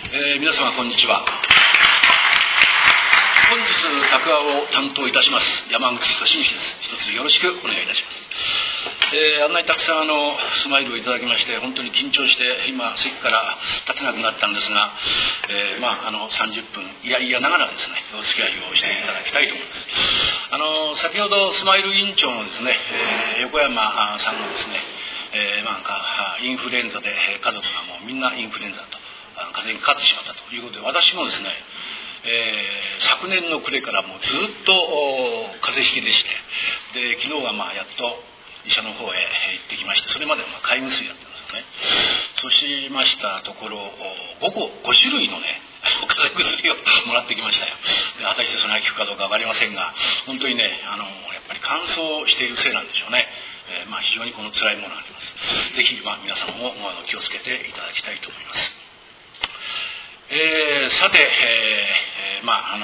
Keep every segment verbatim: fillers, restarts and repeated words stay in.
えー、皆様こんにちは。本日拓話を担当いたします山口俊西です。一つよろしくお願いいたします。えー、あんなにたくさんあのスマイルをいただきまして本当に緊張して今席から立てなくなったんですが、えー、まああのさんじゅっぷんいやいやながらですねお付き合いをしていただきたいと思います。あの先ほどスマイル委員長のですね、えー、横山さんがですね、えー、なんかインフルエンザで家族がもうみんなインフルエンザと風邪にかかってしまったということで、私もですね、えー、昨年の暮れからもうずっと風邪ひきでして、で昨日はまあやっと医者の方へ行ってきまして、それまではまあ買い薬やってるんですよね。そうしましたところごこご種類のね風邪薬をもらってきましたよ。で果たしてそれが効くかどうか分かりませんが、本当にねあのやっぱり乾燥しているせいなんでしょうね。えー、まあ非常にこの辛いものがあります。ぜひまあ皆さんも気をつけていただきたいと思います。えー、さて、えー、まああの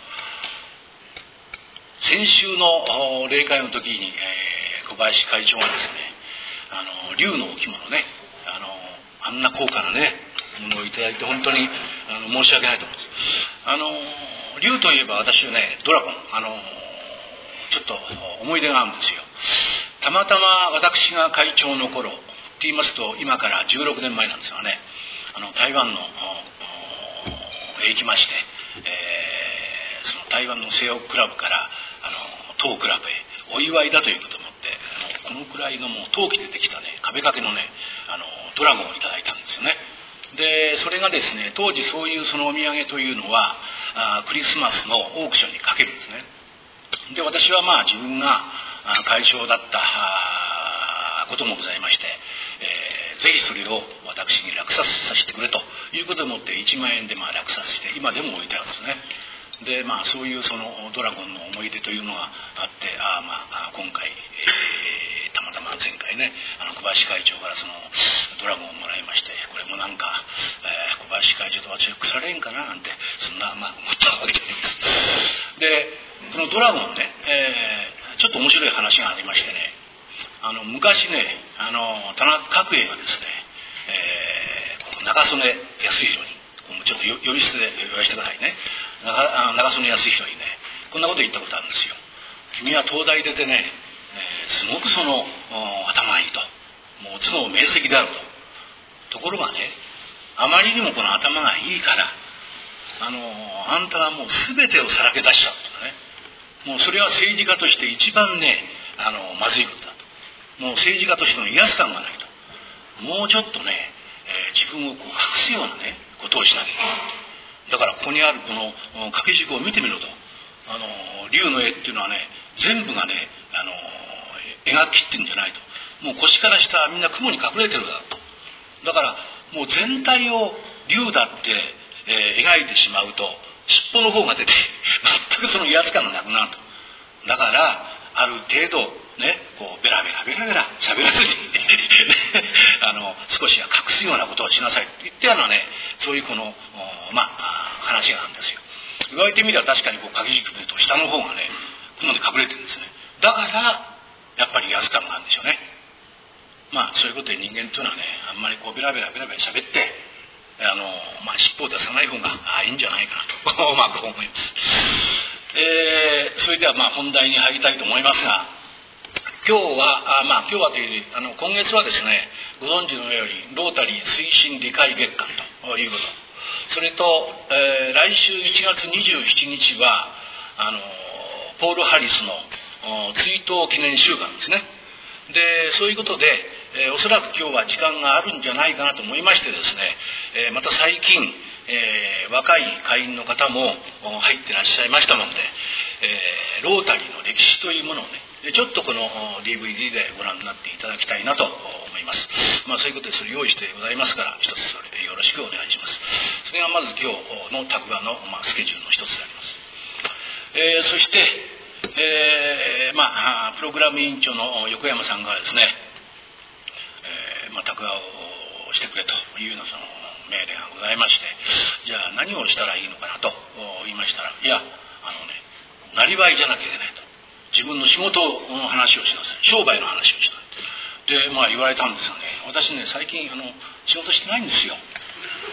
先週の例会の時に、えー、小林会長がですね、あの竜の置物ね、あのあんな高価なねものをいただいて本当にあの申し訳ないと思います。あの竜といえば私はねドラゴン、あのちょっと思い出があるんですよ。たまたま私が会長の頃って言いますと今からじゅうろくねんまえなんですがね、あの台湾のへ行きまして、えー、その台湾の西北クラブからあの当クラブへお祝いだということを思ってあのこのくらいのもう陶器でできたね壁掛けのねあのドラゴンをいただいたんですよね。でそれがですね当時そういうそのお土産というのはあクリスマスのオークションにかけるんですね。で私はまあ自分が会長だったこともございまして、えー、ぜひそれを私に落札させてくれということでもっていちまんえんでまあ落札して今でも置いてあるんですね。でまあそういうそのドラゴンの思い出というのがあって、あまあ今回、えー、たまたま前回ねあの小林会長からそのドラゴンをもらいまして、これもなんか、えー、小林会長と私は腐れんかななんてそんなまあ思ったわけであります。でこのドラゴンね、えー、ちょっと面白い話がありましてね、あの昔ねあの田中角栄がですね、えー、中曽根康弘にちょっと呼び捨てで言わせてくださいね。中, 中曽根康弘にねこんなこと言ったことあるんですよ。君は東大出てね、えー、すごくその頭がいいと、もう頭脳明晰であると。ところがねあまりにもこの頭がいいからあのあんたはもう全てをさらけ出しちゃうとね、もうそれは政治家として一番ねあのまずいことだと。もう政治家としての威圧感がないと。もうちょっとね、えー、自分をこう隠すようなねことをしなきゃいけない。だからここにあるこの掛け軸を見てみろと。あの竜の絵っていうのはね全部がねあの描き切ってるんじゃないと。もう腰から下はみんな雲に隠れてるだと。だからもう全体を竜だって、えー、描いてしまうと尻尾の方が出て全くその威圧感がなくなると。だからある程度ねこうベラベラベラベラ喋らずにあの少しは隠すようなことをしなさいって言ってあのねそういうこのまあ話があるんですよ。言われてみれば確かにこう掛け軸というと下の方がね雲で隠れてるんですね。だからやっぱり威圧感があるんでしょうね。まあそういうことで人間というのはねあんまりこうベラベラベラベラ喋ってあの、まあ、尻尾を出さない方があいいんじゃないかなとまあこう思います。えー、それではまあ本題に入りたいと思いますが、今日はあまあ今日はというよりあの今月はですねご存知のようにロータリー推進理解月間ということ、それと、えー、来週いちがつにじゅうしちにちはあのポール・ハリスの追悼記念週間ですね。でそういうことで、えー、おそらく今日は時間があるんじゃないかなと思いましてですね、えー、また最近、えー、若い会員の方も入ってらっしゃいましたもんで、えー、ロータリーの歴史というものをねちょっとこの ディーブイディー でご覧になっていただきたいなと思います。まあそういうことでそれ用意してございますから一つそれよろしくお願いします。それがまず今日の拓話の、まあ、スケジュールの一つであります。えー、そして、えー、まあプログラム委員長の横山さんがですね、えー、まあ拓話をしてくれというようなその命令がございまして、じゃあ何をしたらいいのかなと言いましたら、いやあのねなりわいじゃなきゃいけないと。自分の仕事の話をしなさい、商売の話をしなさいでまあ言われたんですよね。私ね最近あの仕事してないんですよ。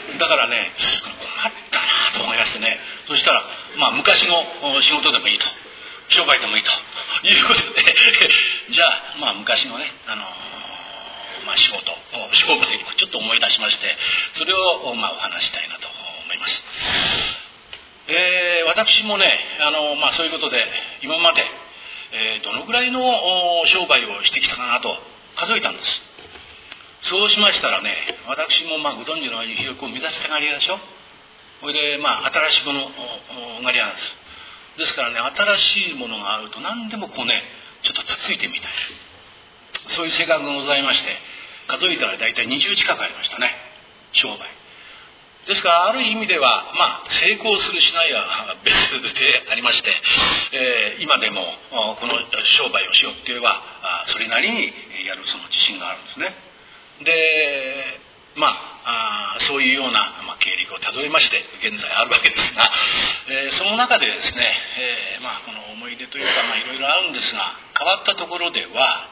だからね、困ったなと思いましてね、そしたら、まあ、昔の仕事でもいいと、商売でもいいということでじゃあ、まあ、昔のね、あのーまあ、仕事商売をちょっと思い出しまして、それを、まあ、お話したいなと思います。えー、私もね、あのーまあ、そういうことで今まで、えー、どのぐらいの商売をしてきたかなと数えたんです。そうしましたらね、私もまあご存知のように広く目指したがり屋でしょ。それでまあ新しいものがり屋なんです。ですからね、新しいものがあると何でもこうね、ちょっとつついてみたい、そういう性格がございまして、数えたら大体にじゅう近くありましたね、商売ですから。ある意味ではまあ成功するしないは別でありまして、えー、今でもこの商売をしようって言えばそれなりにやるその自信があるんですね。でまあ、あそういうような、まあ、経歴をたどりまして現在あるわけですが、えー、その中でですね、えーまあ、この思い出というか、まあ、いろいろあるんですが、変わったところでは、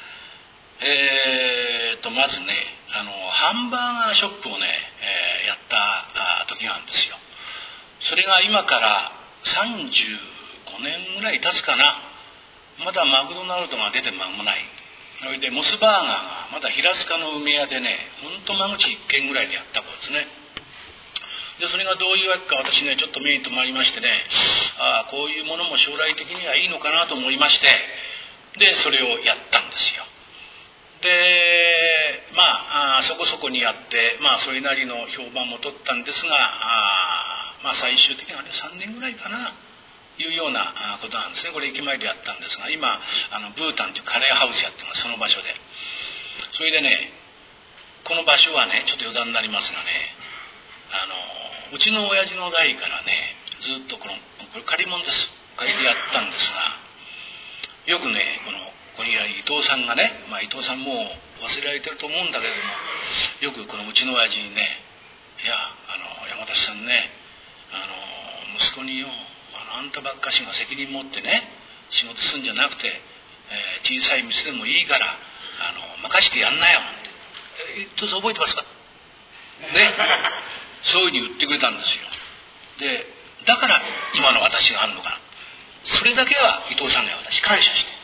えー、とまずね、あのハンバーガーショップをね、えー、やった時があるんですよ。それが今からさんじゅうごねんぐらい経つかな。まだマクドナルドが出て間もない。それでモスバーガーがまだ平塚の梅屋でね、ほんと間口いっけんぐらいでやったことですね。でそれがどういうわけか、私ねちょっと目に留まりましてね、ああこういうものも将来的にはいいのかなと思いまして、でそれをやったんですよ。でまあ、あそこそこにやって、まあそれなりの評判も取ったんですが、あまあ最終的にはねさんねんぐらいかないうようなことなんですね。これ駅前でやったんですが、今あのブータンというカレーハウスやってます、その場所で。それでね、この場所はねちょっと余談になりますがね、あのうちの親父の代からねずっとこのこれ借り物です、借りでやったんですが、よくねこのここにいる伊藤さんがね、まあ、伊藤さんもう忘れられてると思うんだけれども、よくこのうちの親父にね、いやあの山田さんね、あの息子によ、あんたばっかしが責任持ってね仕事するんじゃなくて、えー、小さい店でもいいからあの任してやんなよって、えー、伊藤さん覚えてますかね。そういうふうに言ってくれたんですよ。でだから今の私があるのか、それだけは伊藤さんには私感謝して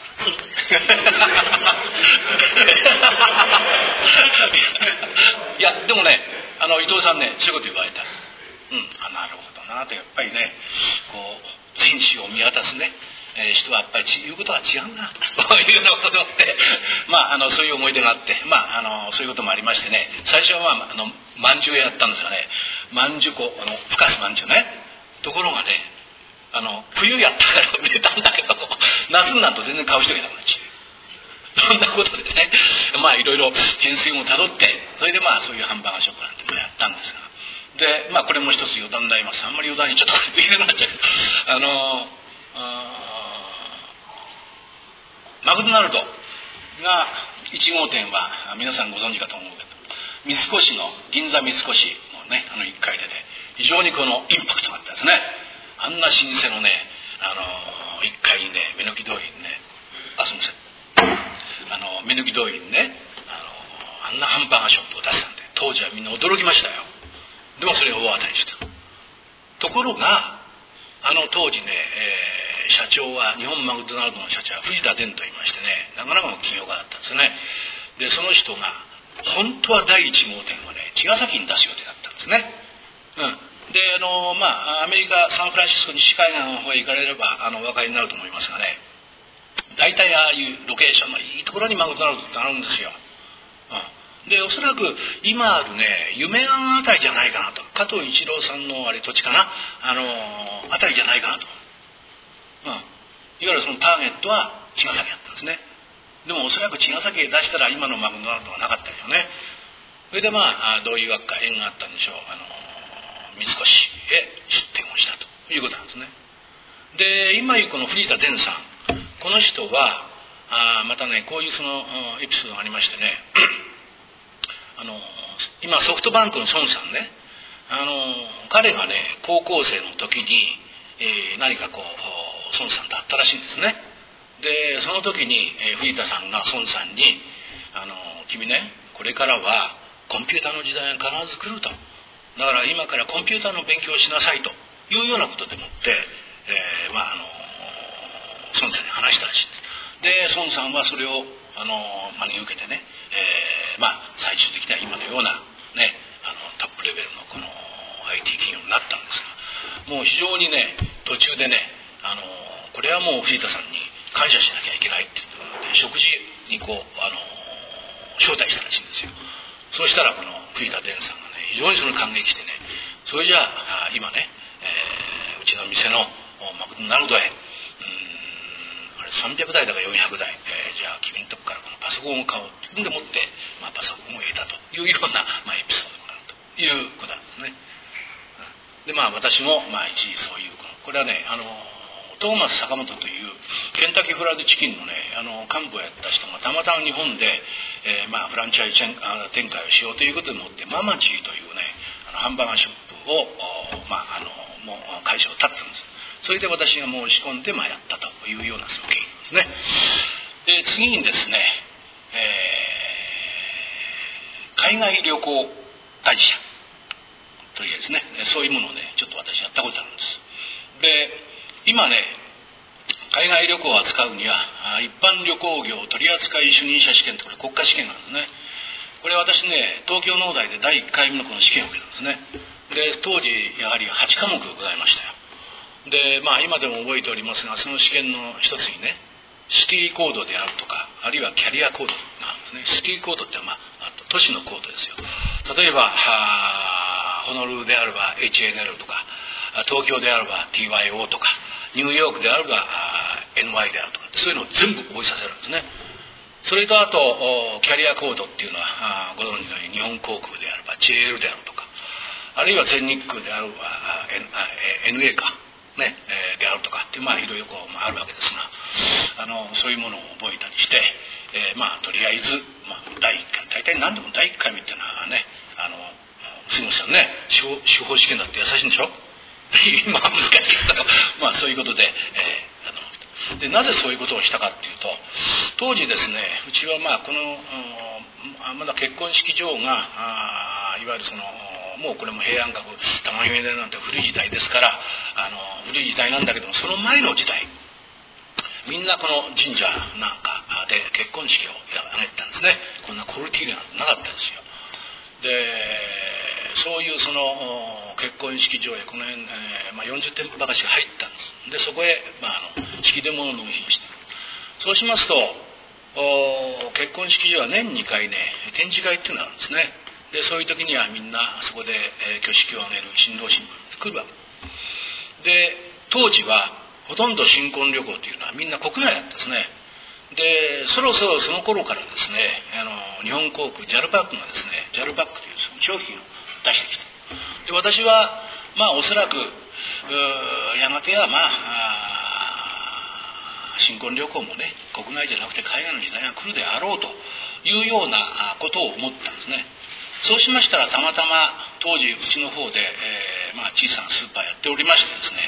いやでもね、あの伊藤さんねそういうこと言われた。うん、あなるほどなと、やっぱりねこう全市を見渡すね、えー、人はやっぱり言うことは違うなというようなことでもってまああのそういう思い出があって、まああのそういうこともありましてね、最初はまああのまんじゅうやったんですがね、まんじゅうこあのふかすまんじゅうね、ところがねあの冬やったから売れたんだけど夏になると全然買う人がいなくなっちゃう。そんなことでね、まあいろいろ変遷をたどって、それでまあそういうハンバーガーショップなんてもやったんですが、でまあこれも一つ余談になります。あんまり余談にちょっとできなくなっちゃうけど、あのマクドナルドがいち号店は皆さんご存知かと思うけど、三越の銀座三越のねあのいっかいでて、非常にこのインパクトがあったんですね。あんな老舗のねあのいっかいにね目抜き通りにね、あすみませんあの目抜き通りにねあのあんなハンバーガーショップを出したんで、当時はみんな驚きましたよ。でもそれを大当たりした。ところがあの当時ね、えー、社長は日本マクドナルドの社長は藤田伝と言いましてね、なかなかの企業家だったんですよね。でその人が本当はだいいち号店をね茅ヶ崎に出す予定だったんですね。うんであのまあアメリカサンフランシスコ西海岸の方へ行かれればあのお分かりになると思いますがね、大体ああいうロケーションのいいところにマクドナルドってあるんですよ。うん、でおそらく今あるね夢庵あたりじゃないかなと、加藤一郎さんのあれ土地かな、あのあたりじゃないかなと。うん、いわゆるそのターゲットは茅ヶ崎だったんですね。でもおそらく茅ヶ崎へ出したら今のマクドナルドはなかったよね。それでまあどういうわけか縁があったんでしょう、あの三越へ出店をしたということなんですね。で今いうこの藤田伝さん、この人はあまたねこういうそのエピソードがありましてねあの今ソフトバンクの孫さんね、あの彼がね高校生の時に、えー、何かこう孫さんと会ったらしいんですね。でその時に、えー、藤田さんが孫さんにあの君ねこれからはコンピューターの時代が必ず来るとだから今からコンピューターの勉強をしなさいというようなことでもって、えー、まああの孫さんに話したらしいんです。で孫さんはそれをあの真に受けてね、えー、まあ最終的には今のようなねあのトップレベルのこの アイティー 企業になったんですが、もう非常にね途中でねあのこれはもう藤田さんに感謝しなきゃいけないっていうので食事にこうあの招待したらしいんですよ。そうしたらこの藤田伝さんがね非常にそれを感激してね、それじゃあ今ね、えー、うちの店のマクドナルドへうーんあれさんびゃくだいだかよんひゃくだい、えー、じゃあ君のとこからこのパソコンを買おうっていうんでもって、まあ、パソコンを得たというような、まあ、エピソードがあるということなんですね。でまあ私もまあ一時そういうこれはねあのトーマス坂本というケンタッキーフライドチキンのねあの幹部をやった人がたまたま日本で、えー、まあフランチャイズ展開をしようということでもってママジーというねあのハンバーガーショップをまああのもう会社を立ったんです。それで私が申し込んでまあやったというようなその経緯ですね。で次にですね、えー、海外旅行会社というですねそういうものをねちょっと私やったことあるんです。で今ね海外旅行を扱うには一般旅行業取扱主任者試験とこれ国家試験なんですね。これ私ね東京農大でだいいっかいめのこの試験を受けたんですね。で当時やはりはちかもくございましたよ。でまあ今でも覚えておりますがその試験の一つにねシティコードであるとかあるいはキャリアコードなんですね。シティコードってまあ都市のコードですよ。例えばホノルルであれば エイチエヌエル とか東京であれば ティーワイオー とかニューヨークであれば エヌワイ であるとかそういうのを全部覚えさせるんですね。それとあとキャリアコードっていうのはご存知のように日本航空であれば ジェイエル であるとかあるいは全日空であれば エヌエー かねであるとかってまあいろいろこうあるわけですがあのそういうものを覚えたりして、えー、まあとりあえず、まあ、だいいっかい大体何でもだいいっかいめっていうのはねあの杉本さんね司法試験だって優しいんでしょ今は難しいけどまあそういうことで、えー、あのでなぜそういうことをしたかっていうと当時ですねうちはまあこのまだ結婚式場があいわゆるそのもうこれも平安閣玉姫殿なんて古い時代ですからあの古い時代なんだけどもその前の時代みんなこの神社なんかで結婚式を挙げてたんですね。こんなクオリティなんてなかったですよ。でそういうその結婚式場へこの辺、えーまあ、よんじゅうてんぽばかしが入ったんです。でそこへ、まあ、あの式出物を納品してそうしますと結婚式場は年にかいね展示会っていうのがあるんですね。でそういう時にはみんなそこで、えー、挙式を挙げる新郎新婦が来るわけで当時はほとんど新婚旅行というのはみんな国内だったんですね。でそろそろその頃からですねあの日本航空 ジャル パックがですね ジャル パックというその商品を出してきた。で私はまあおそらくやがてはまあ新婚旅行もね国内じゃなくて海外の時代が来るであろうというようなことを思ったんですね。そうしましたらたまたま当時うちの方で、えーまあ、小さなスーパーやっておりましてですね、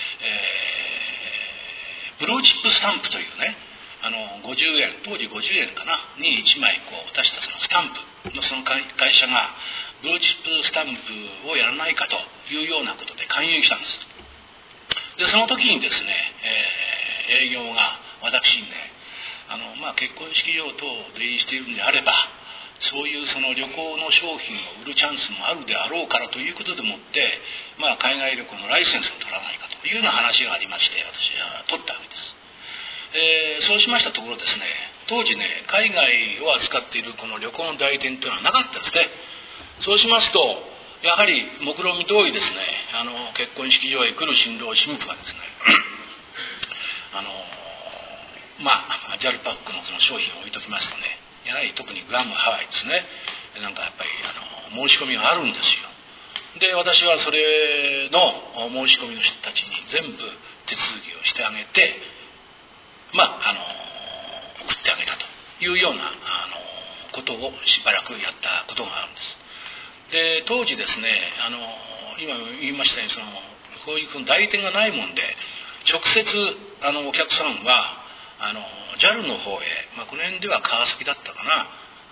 えー、ブルーチップスタンプというねあのごじゅうえん当時ごじゅうえんかなにいちまいこう出したそのスタンプのその会社がブルーチップスタンプをやらないかというようなことで勧誘したんです。でその時にですね、えー、営業が私にねあの、まあ、結婚式場等を出入りしているんであればそういうその旅行の商品を売るチャンスもあるであろうからということでもって、まあ、海外旅行のライセンスを取らないかというような話がありまして私は取ったわけです。えー、そうしましたところですね当時ね海外を扱っているこの旅行の代理店というのはなかったですね。そうしますとやはり目論見通りですねあの結婚式場へ来る新郎新婦がですねあのまあ ジャル パックのその商品を置いときますとねやはり特にグアムハワイですねなんかやっぱりあの申し込みがあるんですよ。で私はそれの申し込みの人たちに全部手続きをしてあげてまああの送ってあげたというようなあのことをしばらくやったことがあるんです。で当時ですねあの今言いましたようにそのこういうふうに代理店がないもんで直接あのお客さんはあの ジャル の方へ、まあ、この辺では川崎だったかな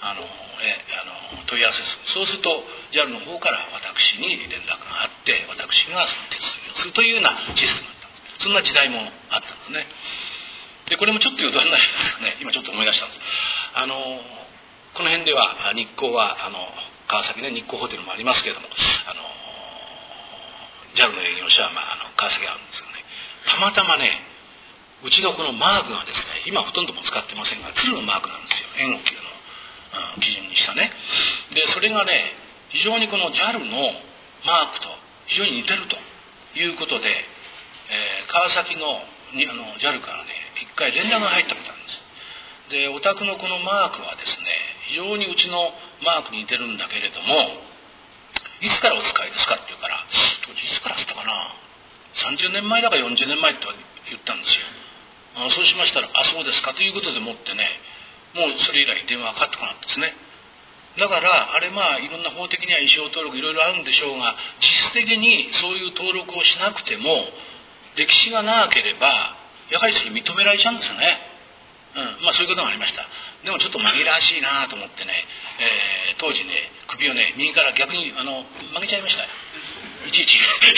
あのえあの問い合わせする。そうすると ジャル の方から私に連絡があって、私がその手続きをするというようなシステムだったんです。そんな時代もあったんですね。でこれもちょっと余談になりますよね。今ちょっと思い出したんです。あのこの辺では日光はあの川崎ね、日光ホテルもありますけれども、あの ジャル の営業所は、まあ、あの川崎あるんですけどね、たまたまね、うちのこのマークがですね、今ほとんども使ってませんが、鶴のマークなんですよ。円を切るのを基準にしたね。でそれがね、非常にこの ジャル のマークと非常に似てるということで、えー、川崎のにあの ジャル からね、一回連絡が入ったみたいなんです。でお宅のこのマークはですね、非常にうちのマークに似てるんだけれども、いつからお使いですかって言うから、当時いつからって言ったかな、さんじゅうねんまえだかよんじゅうねんまえって言ったんですよ。あそうしましたら、あそうですかということでもってね、もうそれ以来電話がかかってこなかったですね。だからあれ、まあいろんな法的には意思登録いろいろあるんでしょうが、実質的にそういう登録をしなくても歴史が長ければやはりそれ認められちゃうんですよね。うん、まあそういうことがありました。でもちょっと紛らわしいなと思ってね、えー、当時ね、首をね右から逆にあの曲げちゃいましたよ。いちいち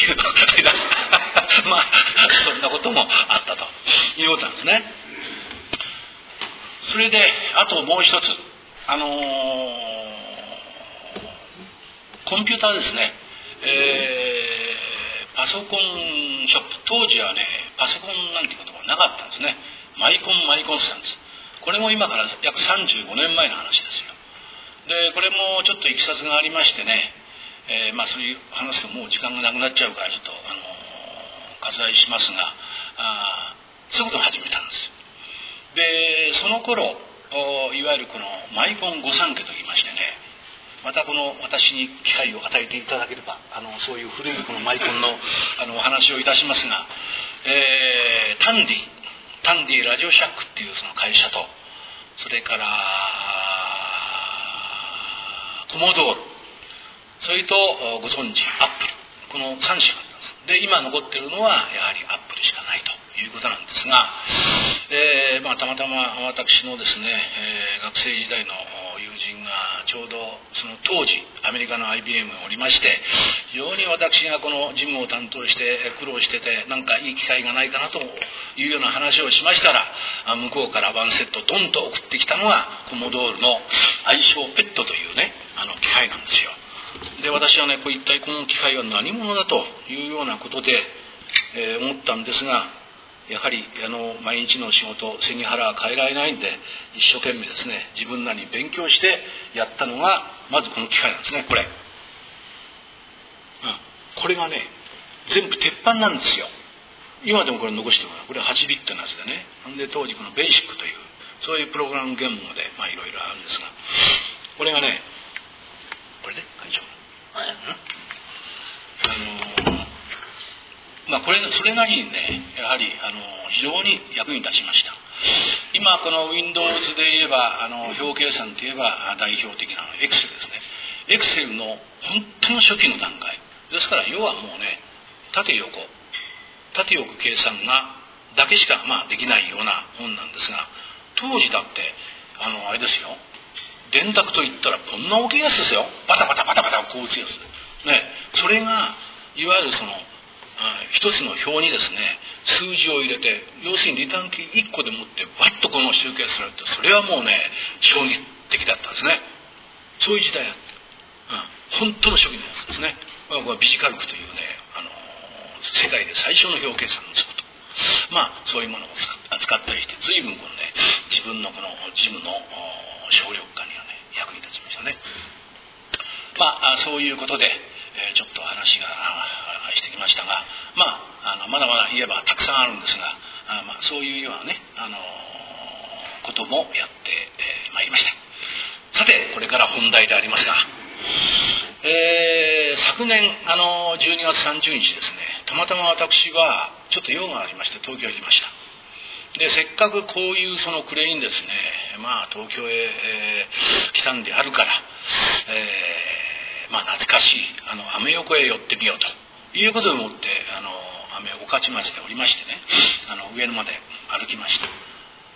まあそんなこともあったということなんですね。それであともう一つ、あのー、コンピューターですね、えー、パソコンショップ、当時はねパソコンなんていうことがなかったんですね。マイコンマイコンスタンツ、これも今から約さんじゅうごねんまえの話ですよ。でこれもちょっといきさつがありましてね、えー、まあそういう話すともう時間がなくなっちゃうからちょっと、あのー、割愛しますが、あそういうことを始めたんです。でその頃いわゆるこのマイコン御三家といいましてね、またこの私に機会を与えていただければ、あのそういう古いこのマイコンのあのお話をいたしますが、えー、タンディタンディラジオシャックっていうその会社と、それからコモドール、それとご存知アップル、このさん社があったんです。で今残っているのはやはりアップルしかないということなんですが、えーまあ、たまたま私のですね、えー、学生時代の友人がちょうどその当時アメリカの アイビーエム がおりまして、非常に私がこの事務を担当して苦労してて、なんかいい機会がないかなというような話をしましたら、向こうからワンセットドンと送ってきたのがコモドールの愛称ペットというね、あの機械なんですよ。で私はね、これ一体この機械は何者だというようなことで、えー、思ったんですが、やはりあの毎日の仕事、背に腹は変えられないんで、一生懸命ですね、自分なりに勉強してやったのがまずこの機械なんですね。これ、うん、これがね全部鉄板なんですよ。今でもこれ残してるのはこれははちビットのやつでね、で当時このベーシックというそういうプログラム言語でまあいろいろあるんですが、これがね、これで会長、あのーまあ、これそれなりにね、やはりあの非常に役に立ちました。今この Windows で言えば、あの表計算といえば代表的なのは Excel ですね。Excel の本当の初期の段階ですから、要はもうね、縦横縦横計算がだけしか、まあ、できないようなもんなんですが、当時だってあのあれですよ、電卓といったらこんな大きいやつですよ。バタバタバタバタこう打つやつね。それがいわゆるその一つの表にですね、数字を入れて、要するにリターンキーいっこでもってバッとこの集計するって、それはもうね衝撃的だったんですね。そういう時代だった、うん、本当の初期のやつですね。これはビジカルクというね、あの世界で最初の表計算のソフト、まあそういうものを使ったりして、随分このね自分のこの事務の省力化にはね役に立ちましたね。まあそういうことで、えー、ちょっと話がしてきましたが、まあ、あのまだまだ言えばたくさんあるんですが、あまあ、そういうようなね、あのー、こともやってま、えー、いりました。さてこれから本題でありますが、えー、昨年あのじゅうにがつさんじゅうにちですね、たまたま私はちょっと用がありまして東京へ行きました。でせっかくこういうその暮れにですね、まあ東京へ、えー、来たんであるから、えー、まあ懐かしいあのアメ横へ寄ってみようということでもって、あの御徒町でおりましてね、あの上野まで歩きました。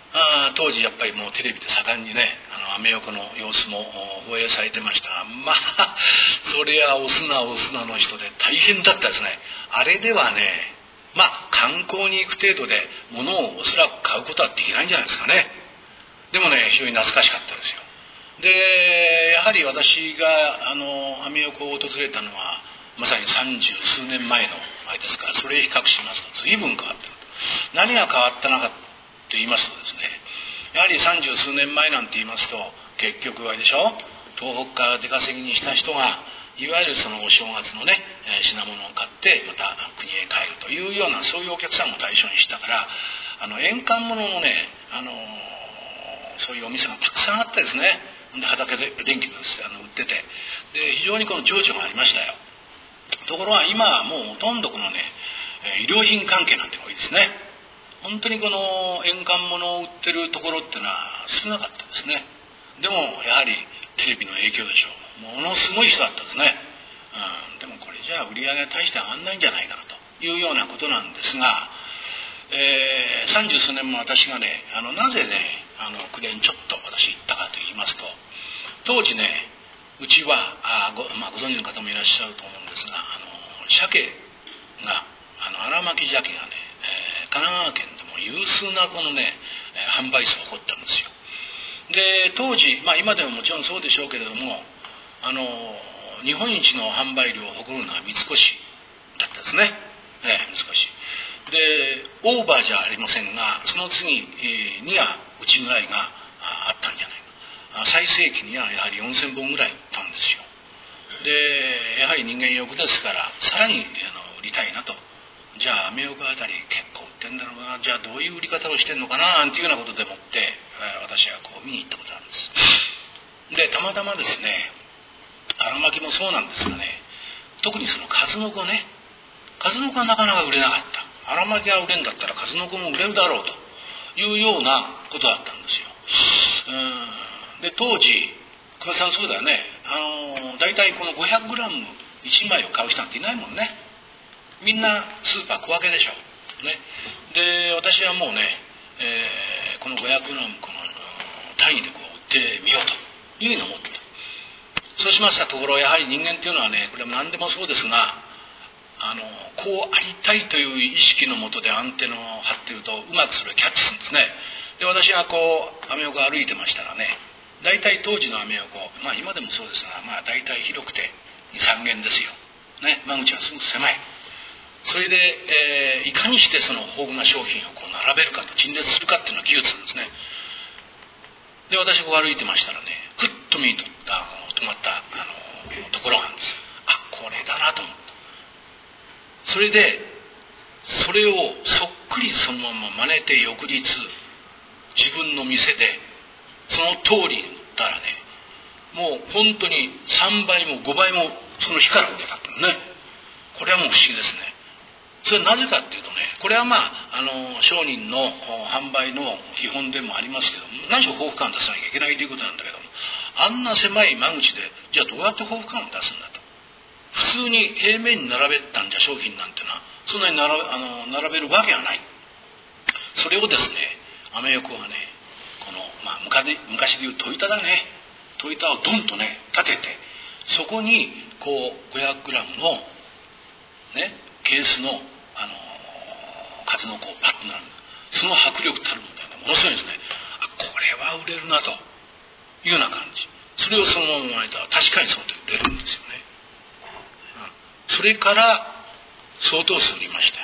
あ当時やっぱりもうテレビで盛んにねあのアメ横の様子も放映されてましたが、まあそれはお砂お砂の人で大変だったですね。あれではねまあ観光に行く程度で物をおそらく買うことはできないんじゃないですかね。でもね非常に懐かしかったですよ。でやはり私があのアメ横を訪れたのはまさに三十数年前のあれですから、それ比較しますと随分変わってる。何が変わったのかと言いますとですね、やはり三十数年前なんて言いますと結局あれでしょ、東北から出稼ぎにした人がいわゆるそのお正月のね品物を買ってまた国へ帰るというようなそういうお客さんを対象にしたから、あの沿岸物のねあのそういうお店がたくさんあってですね、で畑で電気であの売ってて、で非常にこの情緒がありましたよ。ところが今はもうほとんどこのね衣料品関係なんて多いですね。本当にこの沿岸物を売ってるところっていうのは少なかったですね。でもやはりテレビの影響でしょう。ものすごい人だったですね、うん、でもこれじゃあ売り上げが大して上がんないんじゃないかなというようなことなんですが、えー、三十数年も私がねあのなぜねあの暮れにちょっと私行ったかと言いますと、当時ねうちはあ ご,、まあ、ご存知の方もいらっしゃると思うんですが、あの鮭があの荒巻鮭がね、えー、神奈川県でも有数なこのね、えー、販売数を誇ったんですよ。で当時、まあ、今でももちろんそうでしょうけれども、あの日本一の販売量を誇るのは三越だったですね、えー、三越でオーバーじゃありませんが、その次にはうちぐらいがあったんじゃないか。最盛期にはやはりよんせんぼんぐらい売ったんですよ。でやはり人間欲ですから、さらにあの売りたいなと。じゃあアメ横あたり結構売ってんだろうな、じゃあどういう売り方をしてんのかななんていうようなことでもって私はこう見に行ったことなんです。でたまたまですね、荒巻もそうなんですがね、特にその数の子ね、数の子はなかなか売れなかった。荒巻が売れんだったら数の子も売れるだろうというようなことだったんですよ。うんで当時桑田さんそうだよね、あの大体この ごひゃくグラムいちまいを買う人なんていないもんね。みんなスーパー小分けでしょ、ね、で私はもうね、えー、この ごひゃくグラム この単位でこう売ってみようというふうに思ってた。そうしましたところ、やはり人間っていうのはね、これは何でもそうですが、あのこうありたいという意識のもとでアンテナを張っているとうまくそれをキャッチするんですね。で私はこうアメ横歩いてましたらね、大体当時のアメ横、まあ今でもそうですが、まあ大体広くてにさんげんですよ、ね、間口はすごく狭い。それで、えー、いかにしてその豊富な商品をこう並べるかと陳列するかっていうのが技術なんですね。で私こう歩いてましたらね、ふっと見にとった止まったあのところがあるんです。あ、これだなと思った。それでそれをそっくりそのまま真似て翌日自分の店でその通りに売ったらね、もう本当にさんばいもごばいもその日から売れたってね。これはもう不思議ですね。それはなぜかっていうとね、これはまああの商人の販売の基本でもありますけども、何しろ豊富感を出さなきゃいけないということなんだけども、あんな狭い間口でじゃあどうやって豊富感を出すんだと。普通に平面に並べたんじゃ商品なんてのはそんなに並べ、あの並べるわけがない。それをですね、アメ横はね、この、まあ、昔で昔でいう戸板だね、戸板をドンとね立てて、そこにこう ごひゃくグラム のねケースの、あの数のこうパッとなる、その迫力たるものだよね、ものすごいですね。あ、これは売れるなというような感じ。それをそのまま巻いたら確かにそうで売れるんですよね。それから相当数売りましたよ、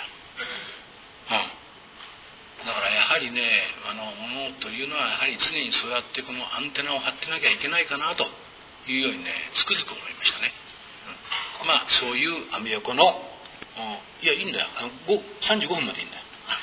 うん、だからやはりね、あのものというのはやはり常にそうやってこのアンテナを張ってなきゃいけないかなというようにねつくづく思いましたね、うん、まあそういうアメ横の、うん、いやいいんだよ、あのさんじゅうごふんまでいいんだよ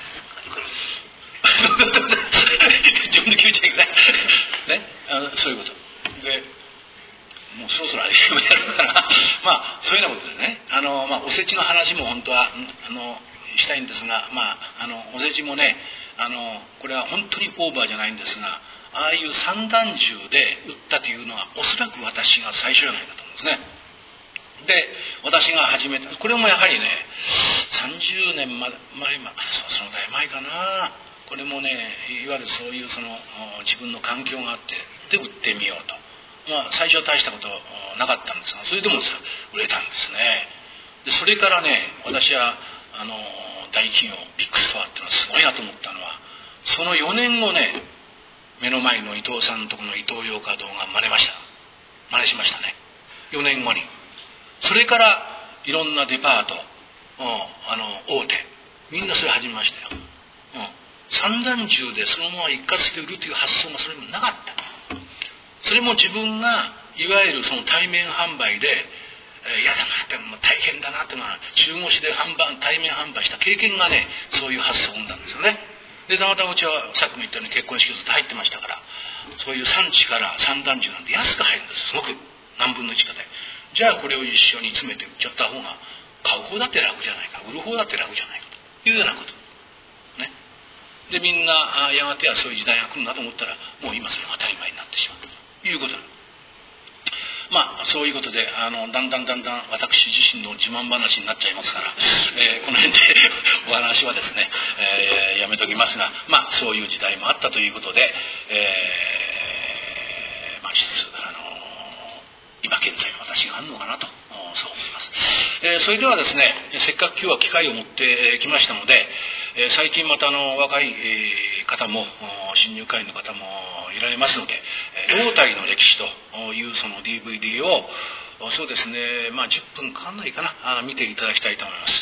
自分で決めちゃいけないね、あのそういうことで、もうそろそろあれやるからまあそういうようなことでね、あの、まあ、おせちの話も本当はあのしたいんですが、まあ、あのおせちもね、あのこれは本当にオーバーじゃないんですが、ああいう散弾銃で撃ったというのはおそらく私が最初じゃないかと思うんですね。で私が始めた、これもやはりねさんじゅうねんま前、まあ、そのぐらい前かな、 これもねいわゆるそういうその自分の環境があってで売ってみようと、まあ最初は大したことなかったんですが、それでもさ売れたんですね。でそれからね、私はあの大企業ビッグストアっていうのはすごいなと思ったのは、そのよねんごね、目の前の伊藤さんのところのイトーヨーカドーが真似ました真似しましたね、よねんごに。それからいろんなデパート、あの大手みんなそれ始めましたよ。散弾銃でそのまま一括して売るという発想がそれもなかった。それも自分がいわゆるその対面販売で嫌、えー、だなって、もう大変だなってのは中腰で販売対面販売した経験がね、そういう発想を生んだんですよね。でたまたまうちはさっきも言ったように結婚式ずっと入ってましたから、そういう産地から散弾銃なんて安く入るんです。すごく何分のいちかで。じゃあこれを一緒に詰めて売っちゃった方が買う方だって楽じゃないか、売る方だって楽じゃないかというようなことね。でみんなやがてはそういう時代が来るんだと思ったら、もう今それが当たり前になってしまうということだ。まあそういうことで、あのだんだんだんだん私自身の自慢話になっちゃいますから、えー、この辺でお話はですね、えー、やめときますが、まあそういう時代もあったということで、えー、まあ一つ、あのー、今現在の私があるのかなとそう思います。えー、それではですね、せっかく今日は機会を持ってきましたので、えー、最近またあの若い、えー、方も新入会員の方もいられますので、胴体の歴史というその ディーブイディー をそうですね、まあじゅっぷんかかんないかな、あ見ていただきたいと思います。